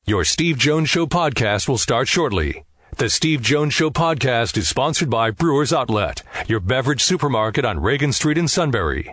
Your Steve Jones Show podcast will start shortly. The Steve Jones Show podcast is sponsored by Brewers Outlet, your beverage supermarket on Reagan Street in Sunbury.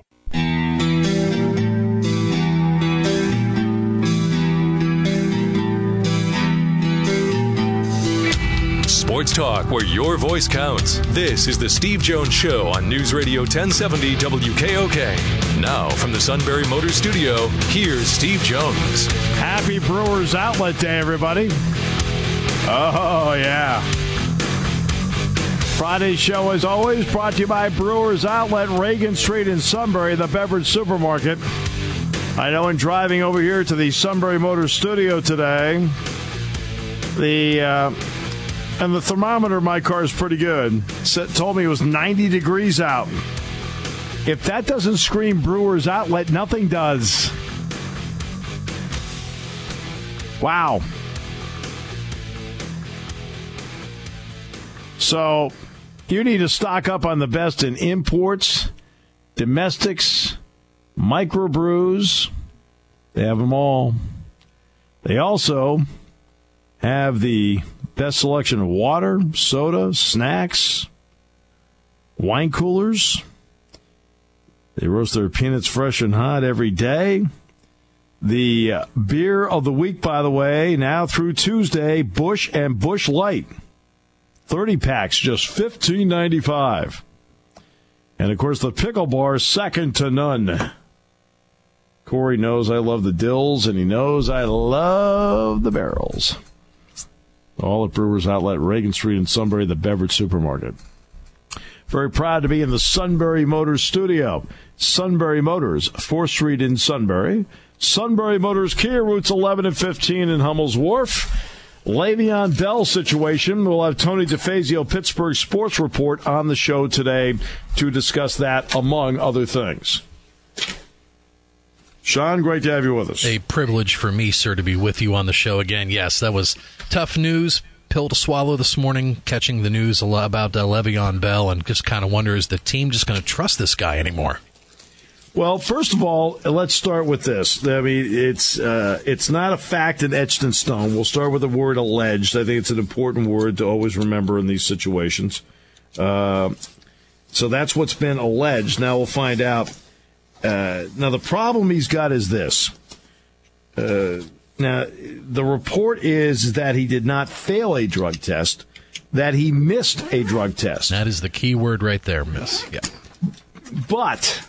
Sports talk where your voice counts. This is the Steve Jones Show on News Radio 1070 WKOK. Now from the Sunbury Motors Studio, here's Steve Jones. Happy Brewers Outlet Day, everybody. Oh, yeah. Friday's show, as always, brought to you by Brewers Outlet, Reagan Street in Sunbury, the beverage supermarket. I know in driving over here to the Sunbury Motors Studio today, the thermometer in my car is pretty good. Told me it was 90 degrees out. If that doesn't scream Brewers Outlet, nothing does. Wow. So you need to stock up on the best in imports, domestics, microbrews. They have them all. They also have the best selection of water, soda, snacks, wine coolers. They roast their peanuts fresh and hot every day. The beer of the week, by the way, now through Tuesday, Busch and Busch Light. 30 packs, just $15.95. And, of course, the pickle bar, second to none. Corey knows I love the dills, and he knows I love the barrels. All at Brewers Outlet, Reagan Street in Sunbury, the beverage supermarket. Very proud to be in the Sunbury Motors studio. Sunbury Motors, 4th Street in Sunbury. Sunbury Motors Kia, routes 11 and 15 in Hummel's Wharf. Le'Veon Bell situation. We'll have Tony DeFazio, Pittsburgh Sports Report, on the show today to discuss that, among other things. Sean, great to have you with us. A privilege for me, sir, to be with you on the show again. Yes, that was tough news, pill to swallow this morning, catching the news about Le'Veon Bell, and just kind of wonder, is the team just going to trust this guy anymore? Well, first of all, let's start with this. I mean, it's not a fact and etched in stone. We'll start with the word alleged. I think it's an important word to always remember in these situations. So that's what's been alleged. Now we'll find out. Now, the problem he's got is this. Now, the report is that he did not fail a drug test, that he missed a drug test. That is the key word right there, miss. Yeah. But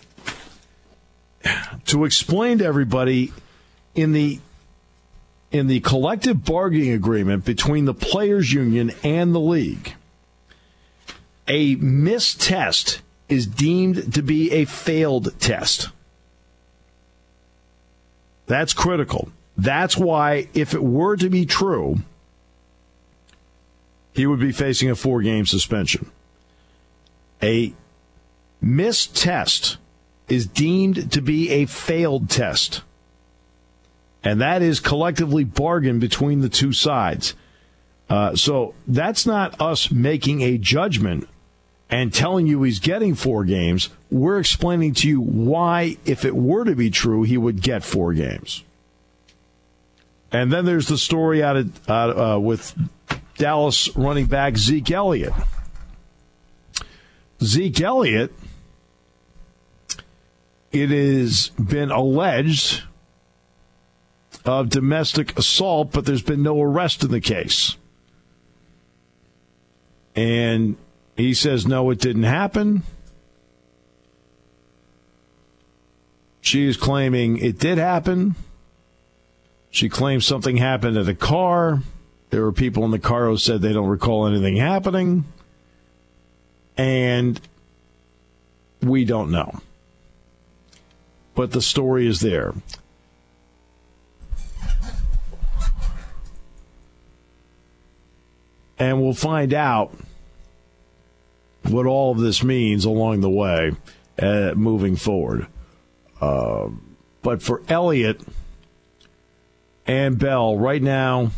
to explain to everybody, in the collective bargaining agreement between the players' union and the league, a missed test is deemed to be a failed test. That's critical. That's why, if it were to be true, he would be facing a 4-game suspension. A missed test is deemed to be a failed test. And that is collectively bargained between the two sides. So that's not us making a judgment and telling you he's getting 4 games. We're explaining to you why, if it were to be true, he would get 4 games. And then there's the story with Dallas running back Zeke Elliott. Zeke Elliott, it has been alleged of domestic assault, but there's been no arrest in the case. And he says, no, it didn't happen. She is claiming it did happen. She claims something happened at a car. There were people in the car who said they don't recall anything happening. And we don't know. But the story is there. And we'll find out what all of this means along the way moving forward. But for Elliott and Bell, right now,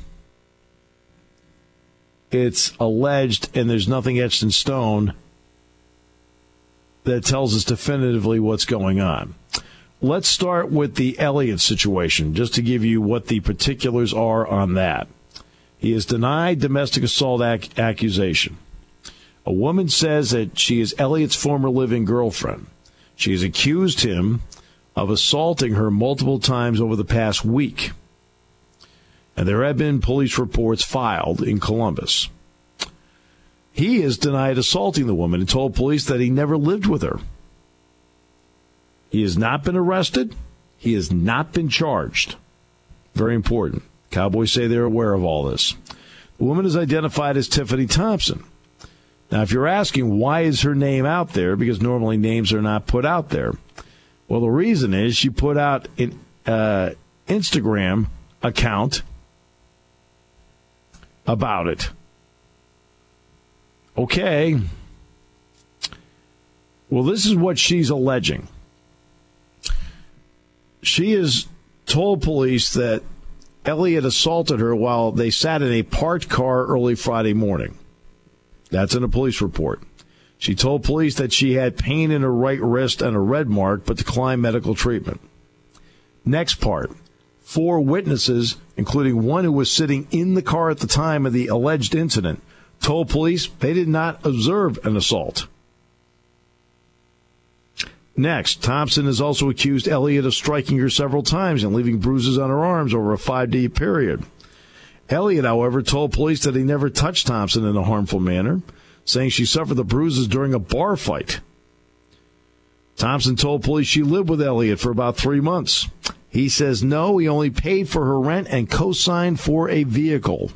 it's alleged, and there's nothing etched in stone that tells us definitively what's going on. let's start with the Elliott situation, just to give you what the particulars are on that. He has denied domestic assault accusation. A woman says that she is Elliott's former living girlfriend. She has accused him of assaulting her multiple times over the past week. And there have been police reports filed in Columbus. He has denied assaulting the woman and told police that he never lived with her. He has not been arrested. He has not been charged. Very important. Cowboys say they're aware of all this. The woman is identified as Tiffany Thompson. Now, if you're asking why is her name out there, because normally names are not put out there. Well, the reason is she put out an Instagram account about it. Okay. Well, this is what she's alleging. She has told police that Elliott assaulted her while they sat in a parked car early Friday morning. That's in a police report. She told police that she had pain in her right wrist and a red mark, but declined medical treatment. Next part. 4 witnesses, including one who was sitting in the car at the time of the alleged incident, told police they did not observe an assault. Next, Thompson has also accused Elliott of striking her several times and leaving bruises on her arms over a 5-day period. Elliott, however, told police that he never touched Thompson in a harmful manner, saying she suffered the bruises during a bar fight. Thompson told police she lived with Elliott for about 3 months. He says no, he only paid for her rent and co-signed for a vehicle.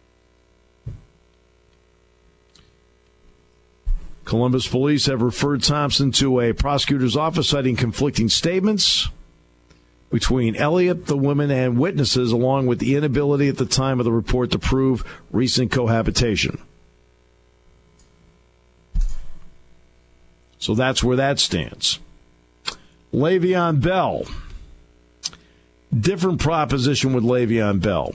Columbus police have referred Thompson to a prosecutor's office citing conflicting statements between Elliott, the woman, and witnesses, along with the inability at the time of the report to prove recent cohabitation. So that's where that stands. Le'Veon Bell. Different proposition with Le'Veon Bell.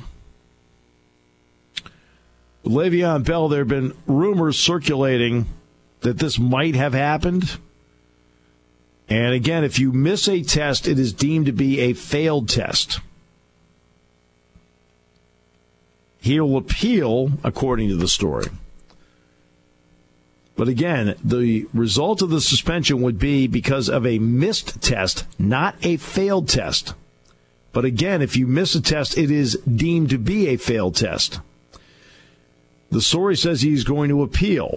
With Le'Veon Bell, there have been rumors circulating that this might have happened. And again, if you miss a test, it is deemed to be a failed test. He'll appeal, according to the story. But again, the result of the suspension would be because of a missed test, not a failed test. But again, if you miss a test, it is deemed to be a failed test. The story says he's going to appeal.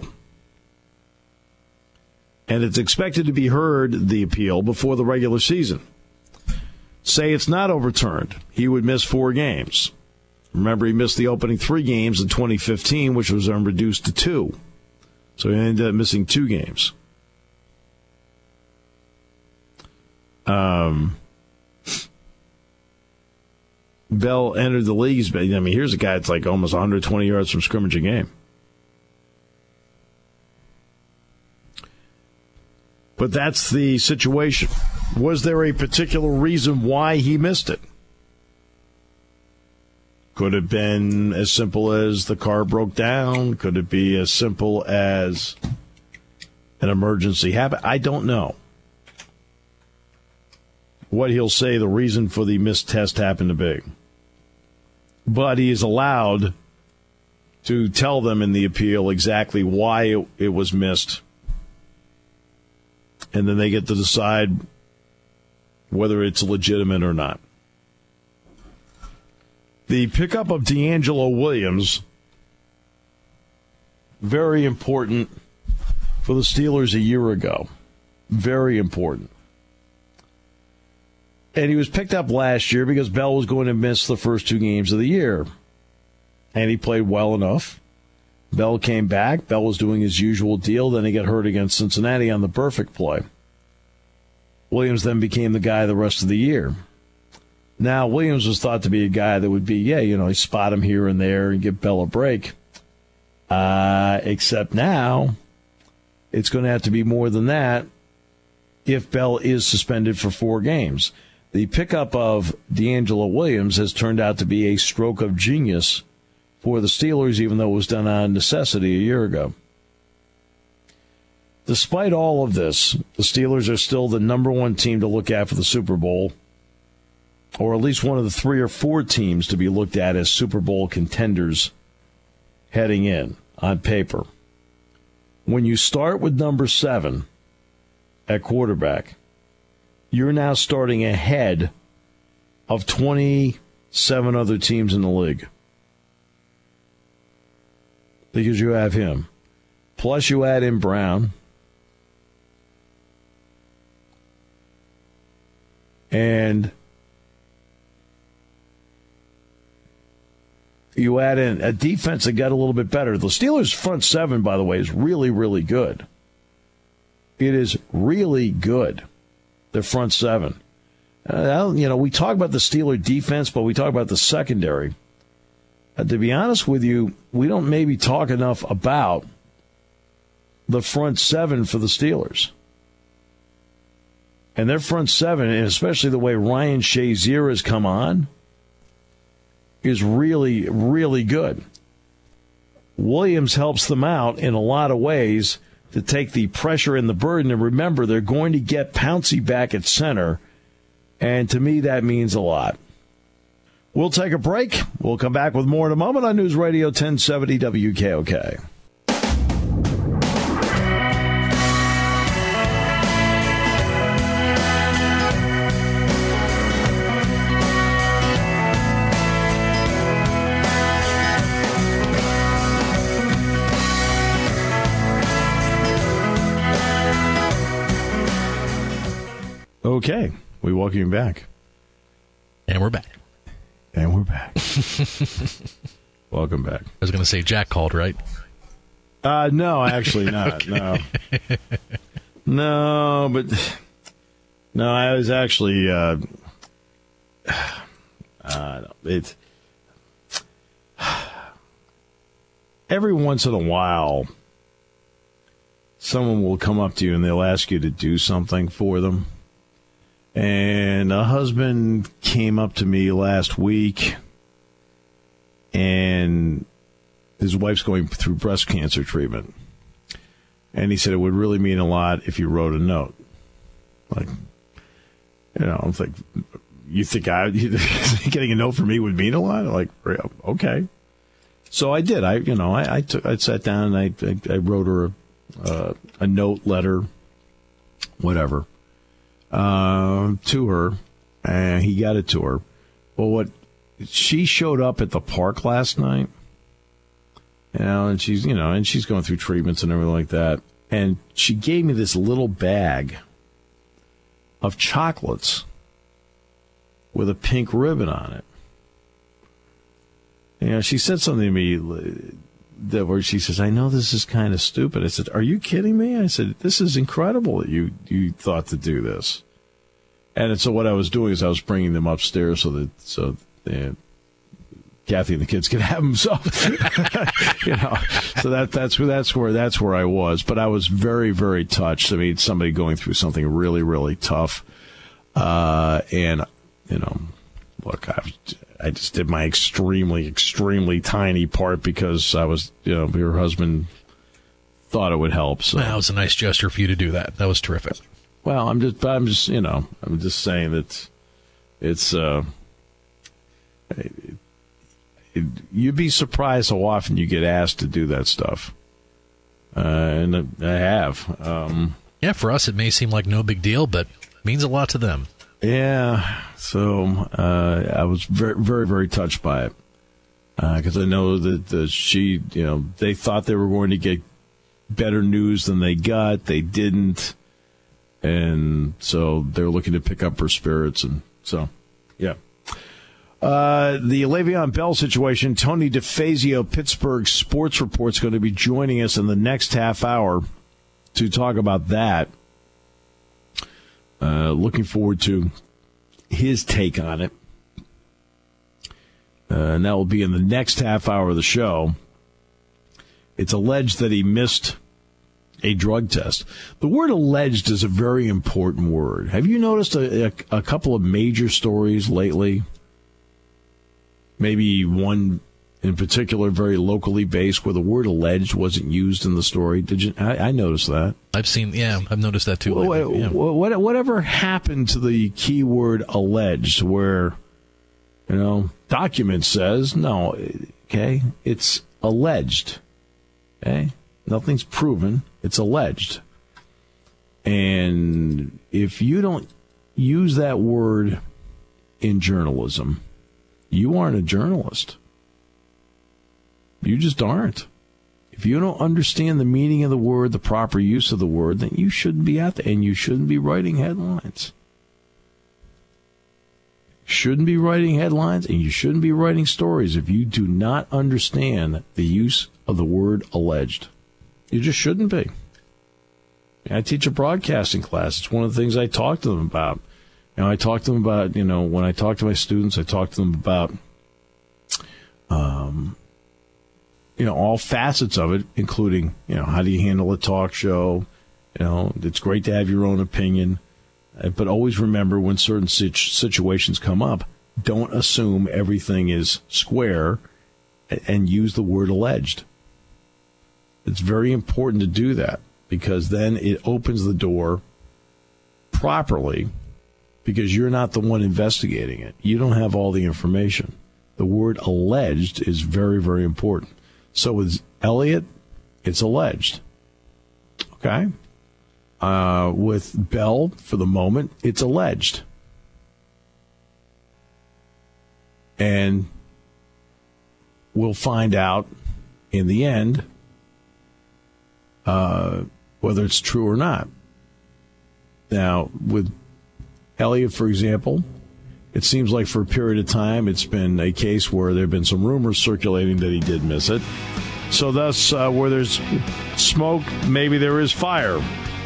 And it's expected to be heard, the appeal, before the regular season. Say it's not overturned, he would miss 4 games. Remember, he missed the opening 3 games in 2015, which was then reduced to 2. So he ended up missing 2 games. Bell entered the league. I mean, here's a guy that's like almost 120 yards from scrimmage a game. But that's the situation. Was there a particular reason why he missed it? Could it have been as simple as the car broke down? Could it be as simple as an emergency habit? I don't know. What he'll say the reason for the missed test happened to be. But he is allowed to tell them in the appeal exactly why it was missed. And then they get to decide whether it's legitimate or not. The pickup of DeAngelo Williams, very important for the Steelers a year ago. Very important. And he was picked up last year because Bell was going to miss the first 2 games of the year. And he played well enough. Bell came back. Bell was doing his usual deal. Then he got hurt against Cincinnati on the perfect play. Williams then became the guy the rest of the year. Now, Williams was thought to be a guy that would be, he'd spot him here and there and give Bell a break. Except now, it's going to have to be more than that if Bell is suspended for 4 games. The pickup of DeAngelo Williams has turned out to be a stroke of genius for the Steelers, even though it was done on necessity a year ago. Despite all of this, the Steelers are still the number one team to look at for the Super Bowl, or at least one of the 3 or 4 teams to be looked at as Super Bowl contenders heading in on paper. When you start with number 7 at quarterback, you're now starting ahead of 27 other teams in the league. Because you have him. Plus you add in Brown. And you add in a defense that got a little bit better. The Steelers' front 7, by the way, is really, really good. It is really good, their front 7. We talk about the Steeler defense, but we talk about the secondary. To be honest with you, we don't maybe talk enough about the front 7 for the Steelers. And their front 7, and especially the way Ryan Shazier has come on, is really, really good. Williams helps them out in a lot of ways to take the pressure and the burden. And remember, they're going to get Pouncey back at center. And to me, that means a lot. We'll take a break. We'll come back with more in a moment on News Radio 1070 WKOK. Okay, we welcome you back. And we're back. And we're back. Welcome back. I was going to say Jack called, right? No, actually not. No. No, but... No, I was actually... every once in a while, someone will come up to you and they'll ask you to do something for them. And a husband came up to me last week, and his wife's going through breast cancer treatment. And he said it would really mean a lot if you wrote a note. Like, I'm like, you think getting a note from me would mean a lot? I'm like, okay. So I did. I sat down and I wrote her a note, letter, whatever. To her, and he got it to her. Well, she showed up at the park last night, and she's going through treatments and everything like that. And she gave me this little bag of chocolates with a pink ribbon on it. She said something to me where she says, "I know this is kind of stupid." I said, "Are you kidding me?" I said, "This is incredible that you thought to do this." And so what I was doing is I was bringing them upstairs so Kathy and the kids could have them. So, so that's where I was. But I was very, very touched. I mean, somebody going through something really, really tough. And look, I just did my extremely, extremely tiny part because I was, your husband thought it would help. So that was a nice gesture for you to do that. That was terrific. Well, I'm just saying that it's, you'd be surprised how often you get asked to do that stuff. And I have. Yeah, for us, it may seem like no big deal, but it means a lot to them. Yeah. So, I was very, very, very touched by it. Because I know that she, they thought they were going to get better news than they got. They didn't. And so they're looking to pick up her spirits. And so, yeah. The Le'Veon Bell situation, Tony DeFazio, Pittsburgh Sports Report, is going to be joining us in the next half hour to talk about that. Looking forward to his take on it. And that will be in the next half hour of the show. It's alleged that he missed a drug test. The word alleged is a very important word. Have you noticed a couple of major stories lately? Maybe one in particular, very locally based, where the word alleged wasn't used in the story. Did you? I noticed that. I've noticed that too. Whatever happened to the keyword alleged, where, document says, no, okay, it's alleged, okay? Nothing's proven, it's alleged. And if you don't use that word in journalism, you aren't a journalist. You just aren't. If you don't understand the meaning of the word, the proper use of the word, then you shouldn't be out there, and you shouldn't be writing headlines. Shouldn't be writing headlines, and you shouldn't be writing stories if you do not understand the use of the word alleged. You just shouldn't be. I teach a broadcasting class. It's one of the things I talk to them about. I talk to them about, when I talk to my students, I talk to them about, all facets of it, including, how do you handle a talk show? It's great to have your own opinion. But always remember, when certain situations come up, don't assume everything is square and use the word alleged. It's very important to do that, because then it opens the door properly, because you're not the one investigating it. You don't have all the information. The word alleged is very, very important. So with Elliott, it's alleged. Okay? With Bell, for the moment, it's alleged. And we'll find out in the end whether it's true or not. Now, with Elliott, for example, it seems like for a period of time it's been a case where there have been some rumors circulating that he did miss it. So thus, where there's smoke, maybe there is fire.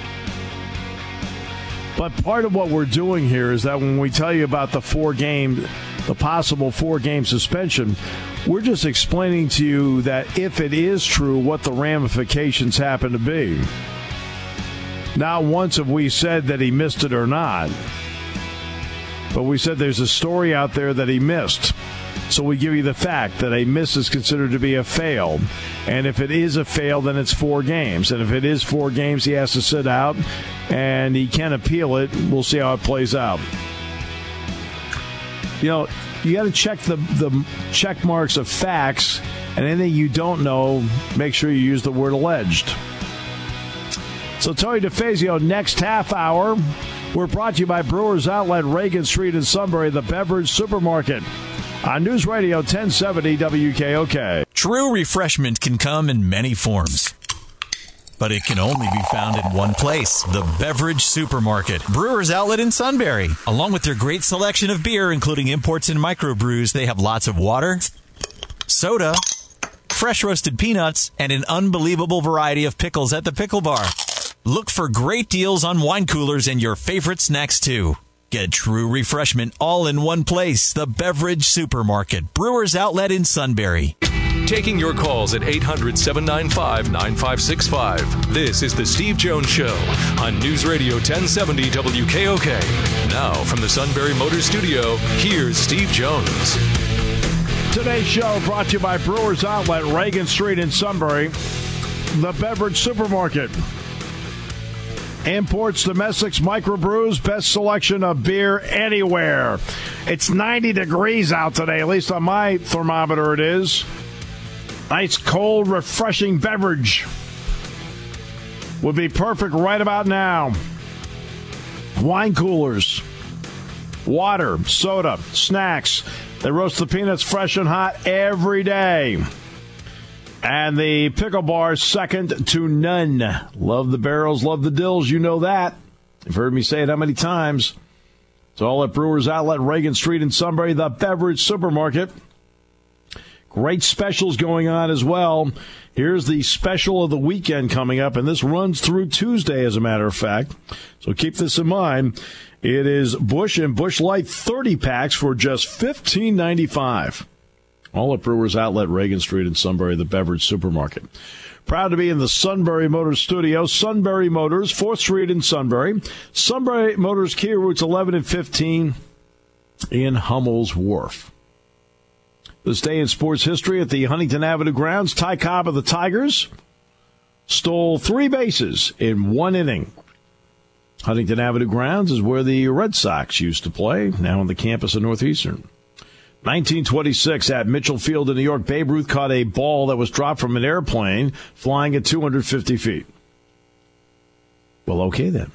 But part of what we're doing here is that when we tell you about the possible 4-game suspension, we're just explaining to you that if it is true, what the ramifications happen to be. Not once have we said that he missed it or not, but we said there's a story out there that he missed. So we give you the fact that a miss is considered to be a fail. And if it is a fail, then it's 4 games. And if it is 4 games, he has to sit out, and he can appeal it. We'll see how it plays out. You got to check the check marks of facts, and anything you don't know, make sure you use the word alleged. So Tony DeFazio, next half hour, we're brought to you by Brewers Outlet, Reagan Street in Sunbury, the beverage supermarket. On News Radio 1070 WKOK. True refreshment can come in many forms, but it can only be found in one place, the beverage supermarket. Brewers Outlet in Sunbury. Along with their great selection of beer, including imports and microbrews, they have lots of water, soda, fresh roasted peanuts, and an unbelievable variety of pickles at the pickle bar. Look for great deals on wine coolers and your favorite snacks, too. Get true refreshment all in one place, the beverage supermarket. Brewers Outlet in Sunbury. Taking your calls at 800-795-9565. This is the Steve Jones Show on News Radio 1070 WKOK. Now, from the Sunbury Motors Studio, here's Steve Jones. Today's show brought to you by Brewers Outlet, Reagan Street in Sunbury, the beverage supermarket. Imports, domestics, microbrews, best selection of beer anywhere. It's 90 degrees out today, at least on my thermometer it is. Nice, cold, refreshing beverage would be perfect right about now. Wine coolers, water, soda, snacks. They roast the peanuts fresh and hot every day. And the pickle bar, second to none. Love the barrels, love the dills. You know that. You've heard me say it how many times. It's all at Brewers Outlet, Reagan Street in Sunbury, the beverage supermarket. Great specials going on as well. Here's the special of the weekend coming up, and this runs through Tuesday, as a matter of fact. So keep this in mind. It is Busch and Busch Light 30 packs for just $15.95. All at Brewers Outlet, Reagan Street in Sunbury, the beverage supermarket. Proud to be in the Sunbury Motors studio. Sunbury Motors, 4th Street in Sunbury. Sunbury Motors, Kia routes 11 and 15 in Hummel's Wharf. This day in sports history at the Huntington Avenue grounds, Ty Cobb of the Tigers stole 3 bases in 1 inning. Huntington Avenue grounds is where the Red Sox used to play, now on the campus of Northeastern. 1926 at Mitchell Field in New York, Babe Ruth caught a ball that was dropped from an airplane flying at 250 feet. Well, okay then.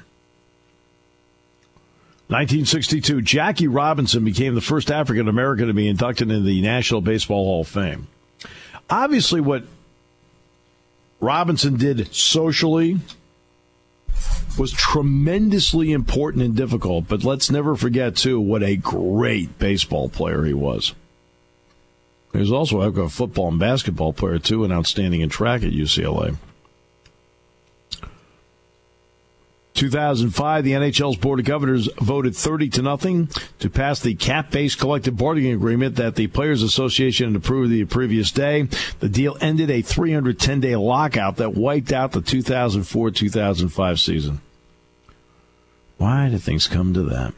1962, Jackie Robinson became the first African American to be inducted into the National Baseball Hall of Fame. Obviously, what Robinson did socially was tremendously important and difficult, but let's never forget, too, what a great baseball player he was. He was also a football and basketball player, too, and outstanding in track at UCLA. 2005, the NHL's Board of Governors voted 30-0 to pass the cap-based collective bargaining agreement that the Players Association had approved the previous day. The deal ended a 310-day lockout that wiped out the 2004-2005 season. Why do things come to that?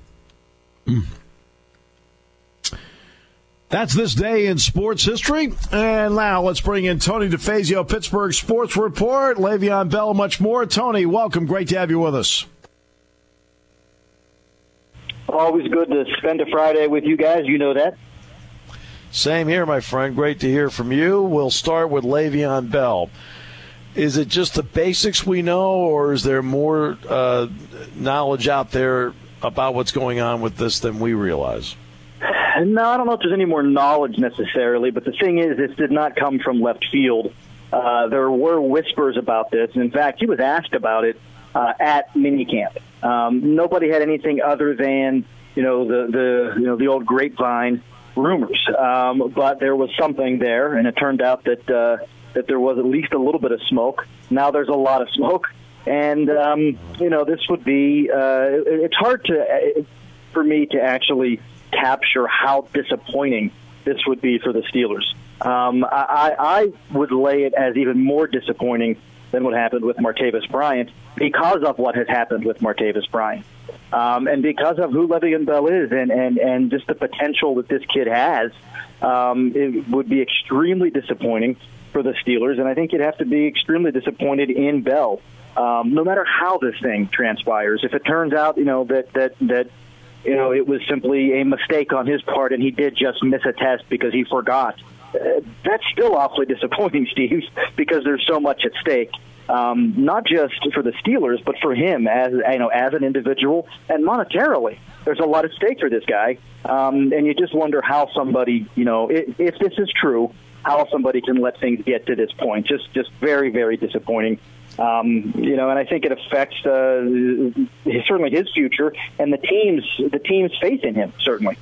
That's this day in sports history. And now let's bring in Tony DeFazio, Pittsburgh Sports Report, Le'Veon Bell, much more. Tony, welcome. Great to have you with us. Always good to spend a Friday with you guys. You know that. Same here, my friend. Great to hear from you. We'll start with Le'Veon Bell. Is it just the basics we know, or is there more knowledge out there about what's going on with this than we realize? No, I don't know if there's any more knowledge necessarily, but the thing is, this did not come from left field. There were whispers about this. In fact, he was asked about it at minicamp. Nobody had anything other than the old grapevine rumors, but there was something there, and it turned out that there was at least a little bit of smoke. Now there's a lot of smoke, and this would be. It's hard for me to actually capture how disappointing this would be for the Steelers. I would lay it as even more disappointing than what happened with Martavis Bryant because of what has happened with Martavis Bryant. And because of who Le'Veon Bell is and just the potential that this kid has, it would be extremely disappointing for the Steelers. And I think you'd have to be extremely disappointed in Bell, no matter how this thing transpires. If it turns out, that it was simply a mistake on his part and he did just miss a test because he forgot. That's still awfully disappointing, Steve, because there's so much at stake, not just for the Steelers, but for him as an individual and monetarily. There's a lot at stake for this guy, and you just wonder how somebody, if this is true, how somebody can let things get to this point. Just very, very disappointing. And I think it affects certainly his future and the team's faith in him, certainly.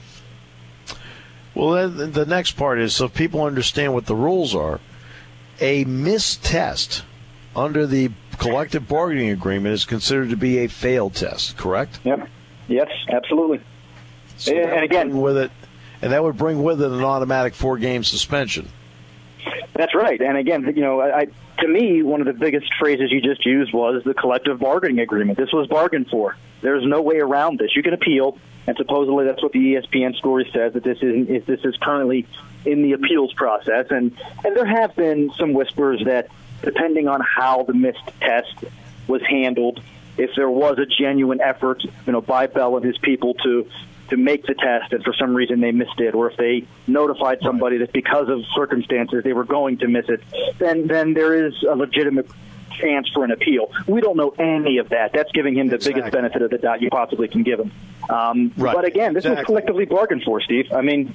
Well, then the next part is, so people understand what the rules are, a missed test under the collective bargaining agreement is considered to be a failed test, correct? Yep. Yes, absolutely. So and again, that would bring with it an automatic 4-game suspension. That's right. And again, to me, one of the biggest phrases you just used was the collective bargaining agreement. This was bargained for. There's no way around this. You can appeal, and supposedly that's what the ESPN story says, that this is currently in the appeals process. And there have been some whispers that depending on how the missed test was handled, if there was a genuine effort, by Bell and his people to make the test, and for some reason they missed it, or if they notified somebody that because of circumstances they were going to miss it, then there is a legitimate chance for an appeal. We don't know any of that. That's giving him the biggest benefit of the doubt you possibly can give him. But again, this was collectively bargained for, Steve. I mean,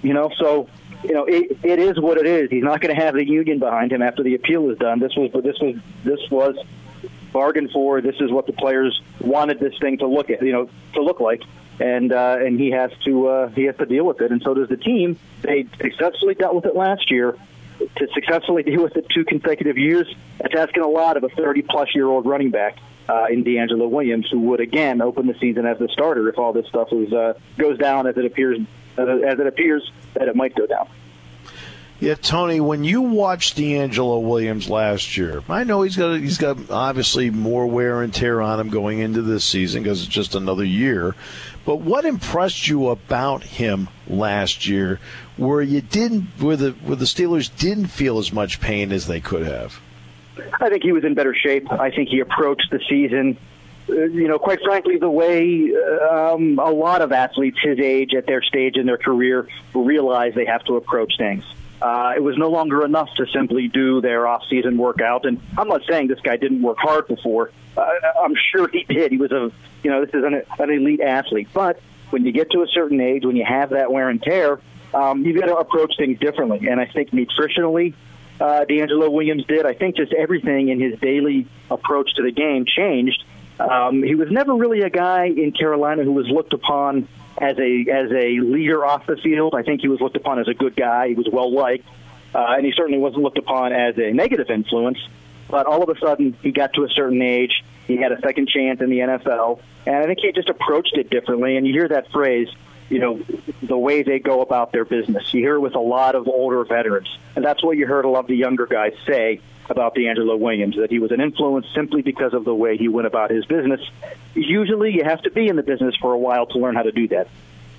it is what it is. He's not going to have the union behind him after the appeal is done. This was bargained for. This is what the players wanted this thing to look like. And he has to deal with it, and so does the team. They successfully dealt with it last year. To successfully deal with it 2 consecutive years, that's asking a lot of a 30-plus-year-old running back in DeAngelo Williams, who would again open the season as the starter if all this stuff goes down as it appears that it might go down. Yeah, Tony, when you watched DeAngelo Williams last year, I know he's got obviously more wear and tear on him going into this season because it's just another year. But what impressed you about him last year where the Steelers didn't feel as much pain as they could have? I think he was in better shape. I think he approached the season, quite frankly, the way a lot of athletes his age at their stage in their career realize they have to approach things. It was no longer enough to simply do their off-season workout. And I'm not saying this guy didn't work hard before. I'm sure he did. He was this is an elite athlete. But when you get to a certain age, when you have that wear and tear, you've got to approach things differently. And I think nutritionally, DeAngelo Williams did. I think just everything in his daily approach to the game changed. He was never really a guy in Carolina who was looked upon as a leader off the field. I think he was looked upon as a good guy. He was well-liked, and he certainly wasn't looked upon as a negative influence. But all of a sudden, he got to a certain age. He had a second chance in the NFL, and I think he just approached it differently. And you hear that phrase, the way they go about their business. You hear it with a lot of older veterans, and that's what you heard a lot of the younger guys say about DeAngelo Williams, that he was an influence simply because of the way he went about his business. Usually you have to be in the business for a while to learn how to do that.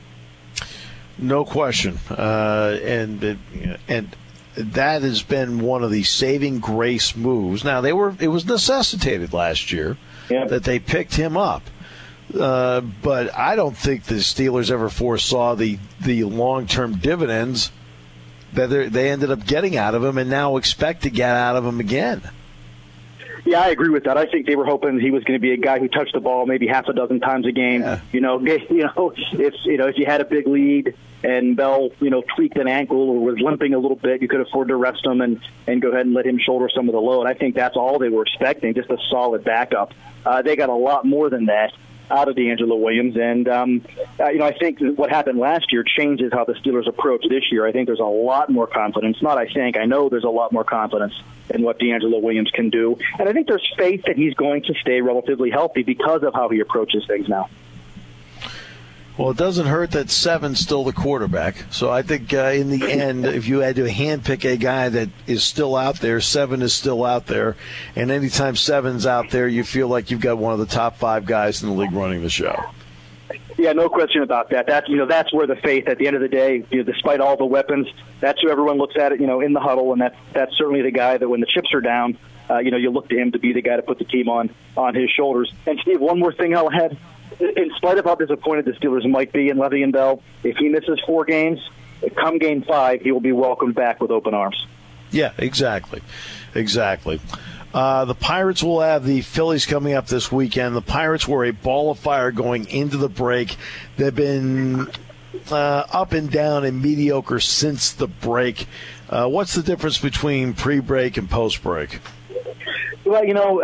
No question. And that has been one of the saving grace moves. Now, it was necessitated last year that they picked him up. But I don't think the Steelers ever foresaw the long-term dividends that they ended up getting out of him and now expect to get out of him again. Yeah, I agree with that. I think they were hoping he was going to be a guy who touched the ball maybe half a dozen times a game. Yeah. If you had a big lead and Bell, tweaked an ankle or was limping a little bit, you could afford to rest him and go ahead and let him shoulder some of the load. I think that's all they were expecting, just a solid backup. They got a lot more than that out of DeAngelo Williams, and I think what happened last year changes how the Steelers approach this year. I think there's a lot more confidence. I know there's a lot more confidence in what DeAngelo Williams can do, and I think there's faith that he's going to stay relatively healthy because of how he approaches things now. Well, it doesn't hurt that Seven's still the quarterback. So I think in the end, if you had to handpick a guy that is still out there, Seven is still out there. And anytime Seven's out there, you feel like you've got one of the top 5 guys in the league running the show. Yeah, no question about that. That's where the faith at the end of the day, despite all the weapons, that's who everyone looks at it, in the huddle. And that's certainly the guy that when the chips are down, you look to him to be the guy to put the team on his shoulders. And Steve, one more thing I'll add. In spite of how disappointed the Steelers might be in Le'Veon Bell, if he misses 4 games, come Game 5, he will be welcomed back with open arms. Yeah, exactly. The Pirates will have the Phillies coming up this weekend. The Pirates were a ball of fire going into the break. They've been up and down and mediocre since the break. What's the difference between pre-break and post-break? Well,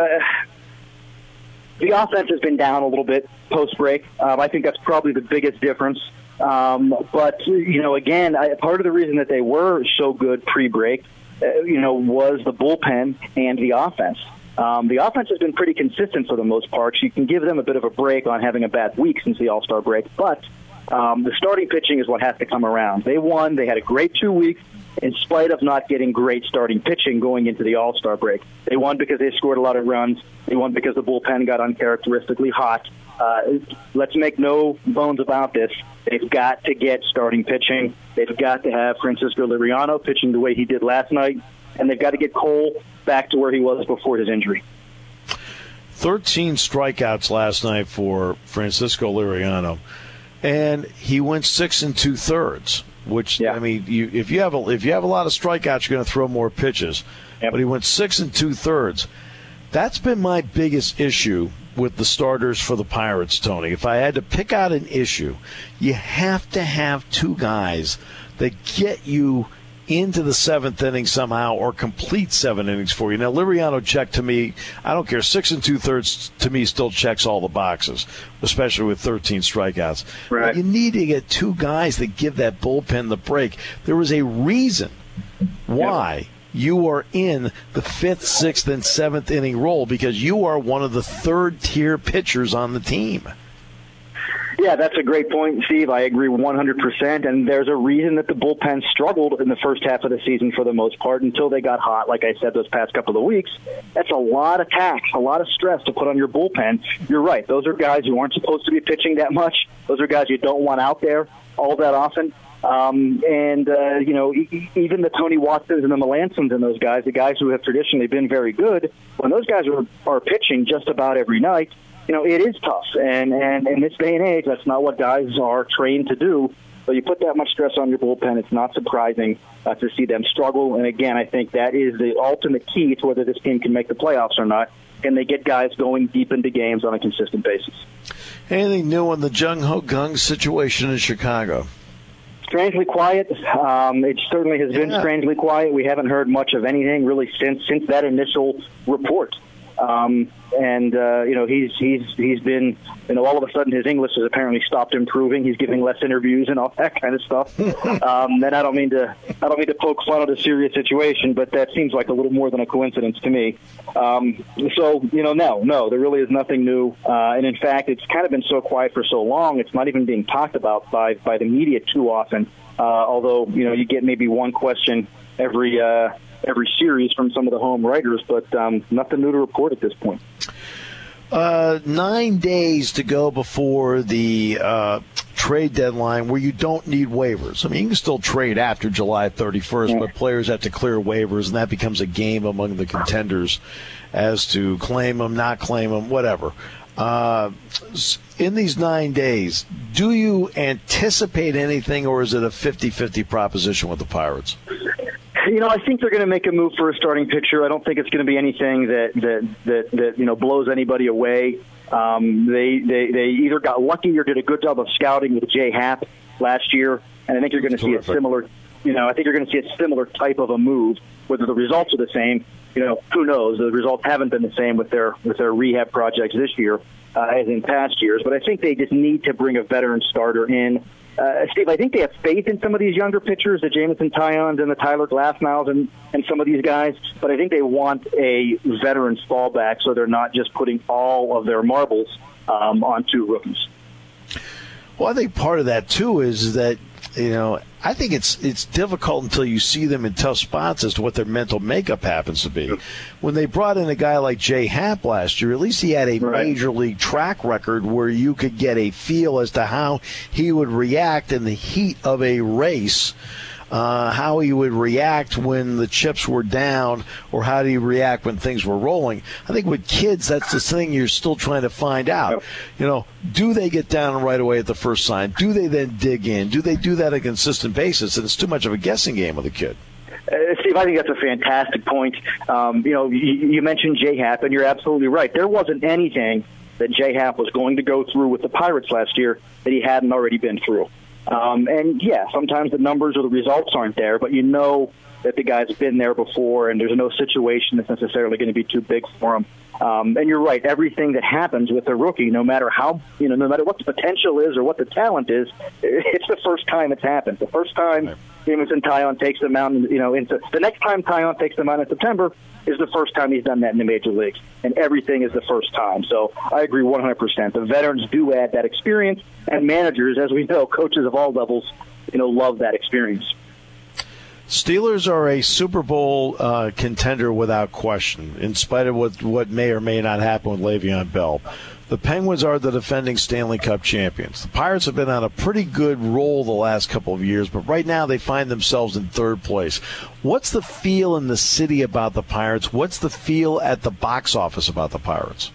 the offense has been down a little bit post-break. I think that's probably the biggest difference. But, again, part of the reason that they were so good pre-break, was the bullpen and the offense. The offense has been pretty consistent for the most part. You can give them a bit of a break on having a bad week since the All-Star break. But the starting pitching is what has to come around. They won. They had a great 2 weeks in spite of not getting great starting pitching going into the All-Star break. They won because they scored a lot of runs. They won because the bullpen got uncharacteristically hot. Let's make no bones about this. They've got to get starting pitching. They've got to have Francisco Liriano pitching the way he did last night, and they've got to get Cole back to where he was before his injury. 13 strikeouts last night for Francisco Liriano, and he went 6 2/3. Which, yeah. I mean, if you have a lot of strikeouts, you're going to throw more pitches. Yep. But he went 6 2/3. That's been my biggest issue with the starters for the Pirates, Tony. If I had to pick out an issue, you have to have 2 guys that get you into the 7th inning somehow or complete 7 innings for you. Now, Liriano checked to me, I don't care, 6 2/3 to me still checks all the boxes, especially with 13 strikeouts. Right. But you need to get 2 guys that give that bullpen the break. There was a reason why you are in the 5th, 6th, and 7th inning role, because you are one of the 3rd-tier pitchers on the team. Yeah, that's a great point, Steve. I agree 100%. And there's a reason that the bullpen struggled in the first half of the season for the most part until they got hot, like I said, those past couple of weeks. That's a lot of tax, a lot of stress to put on your bullpen. You're right. Those are guys who aren't supposed to be pitching that much. Those are guys you don't want out there all that often. Even the Tony Watsons and the Melancons and those guys, the guys who have traditionally been very good, when those guys are pitching just about every night, it is tough. And in this day and age, that's not what guys are trained to do. So you put that much stress on your bullpen, it's not surprising to see them struggle. And again, I think that is the ultimate key to whether this team can make the playoffs or not. Can they get guys going deep into games on a consistent basis? Anything new on the Jung Ho Kang situation in Chicago? Strangely quiet. It certainly has been strangely quiet. We haven't heard much of anything really since that initial report. He's been, all of a sudden his English has apparently stopped improving. He's giving less interviews and all that kind of stuff. And I don't mean to poke fun at a serious situation, but that seems like a little more than a coincidence to me. No, there really is nothing new. And in fact, it's kind of been so quiet for so long, it's not even being talked about by the media too often. Although, you get maybe one question every series from some of the home writers, but nothing new to report at this point. 9 days to go before the trade deadline where you don't need waivers. I mean, you can still trade after July 31st, but players have to clear waivers, and that becomes a game among the contenders as to claim them, not claim them, whatever. In these 9 days, do you anticipate anything, or is it a 50-50 proposition with the Pirates? I think they're going to make a move for a starting pitcher. I don't think it's going to be anything that blows anybody away. They either got lucky or did a good job of scouting with Jay Happ last year, and I think you're going to see a similar. I think you're going to see a similar type of a move. Whether the results are the same, who knows? The results haven't been the same with their rehab projects this year as in past years. But I think they just need to bring a veteran starter in. Steve, I think they have faith in some of these younger pitchers, the Jameson Taillons and the Tyler Glasnows and some of these guys, but I think they want a veteran fallback so they're not just putting all of their marbles on two rookies. Well, I think part of that, too, is that, I think it's difficult until you see them in tough spots as to what their mental makeup happens to be. When they brought in a guy like Jay Happ last year, at least he had a major league track record where you could get a feel as to how he would react in the heat of a race. How he would react when the chips were down, or how do you react when things were rolling. I think with kids, that's the thing you're still trying to find out. Do they get down right away at the first sign? Do they then dig in? Do they do that on a consistent basis? And it's too much of a guessing game with a kid. Steve, I think that's a fantastic point. You mentioned Jay Happ, and you're absolutely right. There wasn't anything that Jay Happ was going to go through with the Pirates last year that he hadn't already been through. Sometimes the numbers or the results aren't there, but that the guy's been there before, and there's no situation that's necessarily going to be too big for him. And you're right, everything that happens with a rookie, no matter what the potential is or what the talent is, it's the first time it's happened. The first time Jameson Taillon takes them out, the next time Taillon takes them out in September is the first time he's done that in the major leagues, and everything is the first time. So I agree 100%. The veterans do add that experience, and managers, as we know, coaches of all levels, love that experience. Steelers are a Super Bowl contender without question, in spite of what may or may not happen with Le'Veon Bell. The Penguins are the defending Stanley Cup champions. The Pirates have been on a pretty good roll the last couple of years, but right now they find themselves in third place. What's the feel in the city about the Pirates? What's the feel at the box office about the Pirates?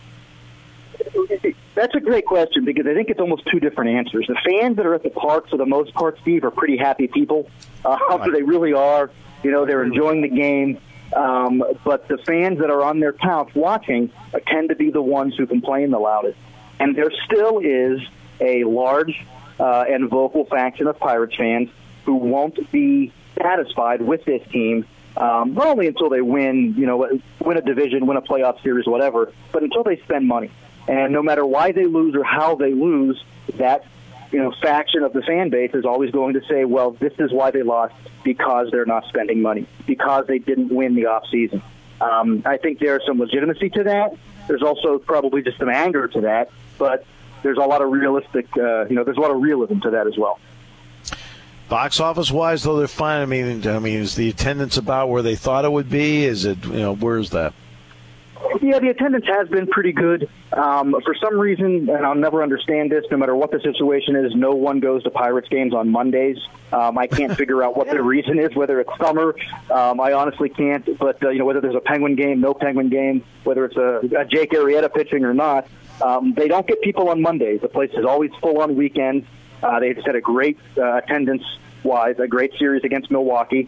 That's a great question, because I think it's almost two different answers. The fans that are at the park, for the most part, Steve, are pretty happy people. They really are. They're enjoying the game. But the fans that are on their couch watching tend to be the ones who complain the loudest. And there still is a large and vocal faction of Pirates fans who won't be satisfied with this team, not only until they win a division, win a playoff series, whatever, but until they spend money. And no matter why they lose or how they lose, that faction of the fan base is always going to say, well, this is why they lost, because they're not spending money, because they didn't win the offseason. I think there's some legitimacy to that. There's also probably just some anger to that. But there's a lot of realistic, there's a lot of realism to that as well. Box office wise, though, they're fine. I mean, is the attendance about where they thought it would be? Is it, where's that? Yeah, the attendance has been pretty good. For some reason, and I'll never understand this, no matter what the situation is, no one goes to Pirates games on Mondays. I can't figure out what the reason is, whether it's summer. I honestly can't. But, whether there's a Penguin game, no Penguin game, whether it's a Jake Arrieta pitching or not, they don't get people on Mondays. The place is always full on weekends. They just had a great attendance-wise, a great series against Milwaukee.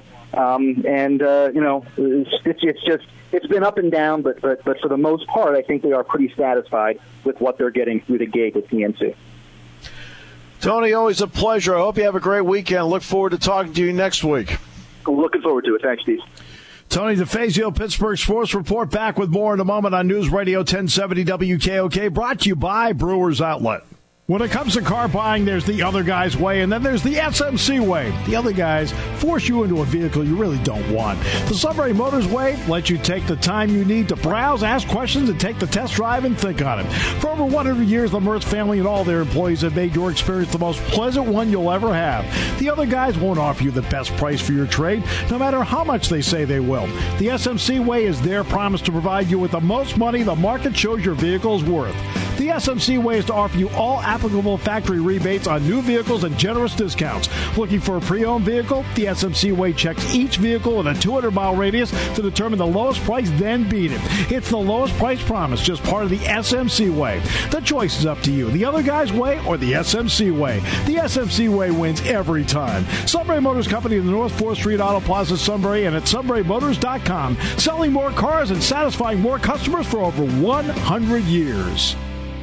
It's been up and down, but for the most part, I think they are pretty satisfied with what they're getting through the gate with PNC. Tony, always a pleasure. I hope you have a great weekend. Look forward to talking to you next week. Looking forward to it. Thanks, Steve. Tony DeFazio, Pittsburgh Sports Report, back with more in a moment on News Radio 1070 WKOK, brought to you by Brewers Outlet. When it comes to car buying, there's the other guy's way, and then there's the SMC way. The other guys force you into a vehicle you really don't want. The Sunbury Motors way lets you take the time you need to browse, ask questions, and take the test drive and think on it. For over 100 years, the Mertz family and all their employees have made your experience the most pleasant one you'll ever have. The other guys won't offer you the best price for your trade, no matter how much they say they will. The SMC way is their promise to provide you with the most money the market shows your vehicle is worth. The SMC way is to offer you all applicable factory rebates on new vehicles and generous discounts. Looking for a pre-owned vehicle? The SMC way checks each vehicle in a 200-mile radius to determine the lowest price, then beat it. It's the lowest price promise, just part of the SMC way. The choice is up to you. The other guy's way or the SMC way. The SMC way wins every time. Sunbury Motors Company in the North 4th Street Auto Plaza, Sunbury, and at sunburymotors.com. Selling more cars and satisfying more customers for over 100 years.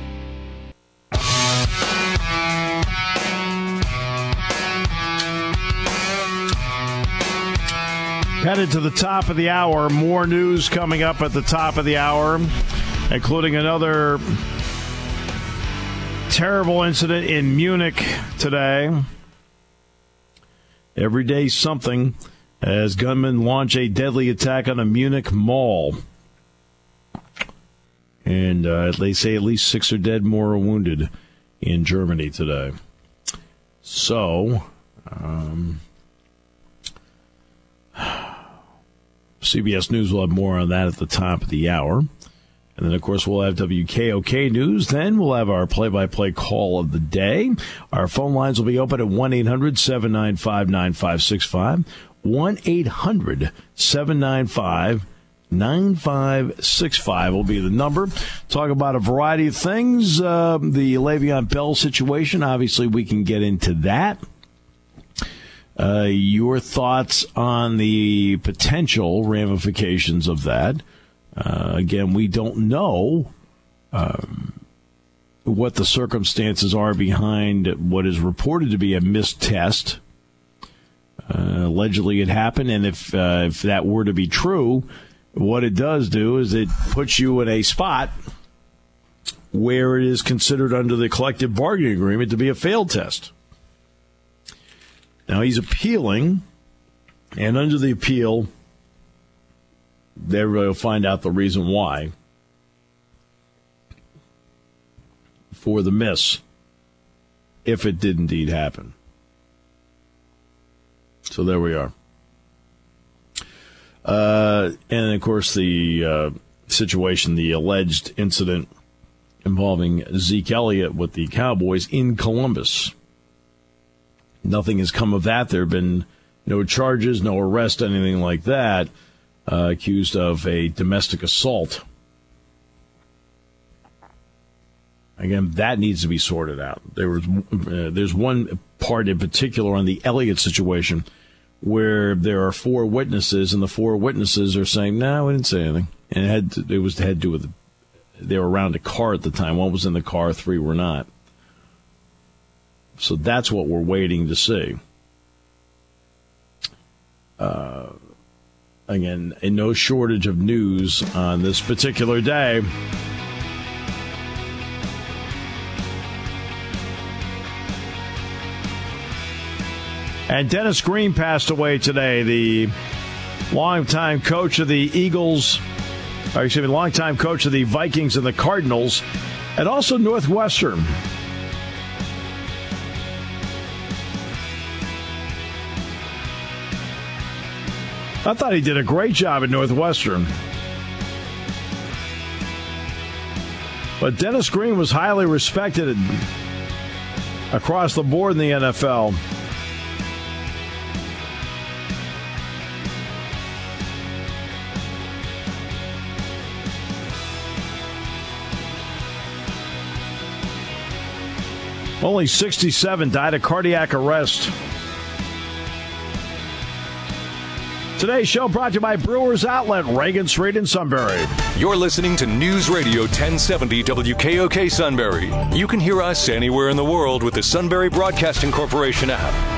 Headed to the top of the hour. More news coming up at the top of the hour, including another terrible incident in Munich today. Every day something as gunmen launch a deadly attack on a Munich mall. And they say at least 6 are dead, more are wounded in Germany today. So, CBS News will have more on that at the top of the hour. And then, of course, we'll have WKOK News. Then we'll have our play-by-play call of the day. Our phone lines will be open at 1-800-795-9565. 1-800-795-9565 will be the number. Talk about a variety of things. The Le'Veon Bell situation, obviously we can get into that. Your thoughts on the potential ramifications of that. Again, we don't know what the circumstances are behind what is reported to be a missed test. Allegedly it happened, and if that were to be true, what it does do is it puts you in a spot where it is considered under the collective bargaining agreement to be a failed test. Now, he's appealing, and under the appeal, everybody will find out the reason why for the miss, if it did indeed happen. So there we are. And, of course, the situation, the alleged incident involving Zeke Elliott with the Cowboys in Columbus. Nothing has come of that. There have been no charges, no arrest, anything like that, accused of a domestic assault. Again, that needs to be sorted out. There's one part in particular on the Elliott situation where there are 4 witnesses, and the 4 witnesses are saying, no, we didn't say anything. And it had to do with, they were around a car at the time. 1 was in the car, 3 were not. So that's what we're waiting to see. Again, no shortage of news on this particular day. And Dennis Green passed away today, the longtime coach of the longtime coach of the Vikings and the Cardinals, and also Northwestern. I thought he did a great job at Northwestern. But Dennis Green was highly respected across the board in the NFL. Only 67 died of cardiac arrest. Today's show brought to you by Brewers Outlet, Reagan Street in Sunbury. You're listening to News Radio 1070 WKOK Sunbury. You can hear us anywhere in the world with the Sunbury Broadcasting Corporation app.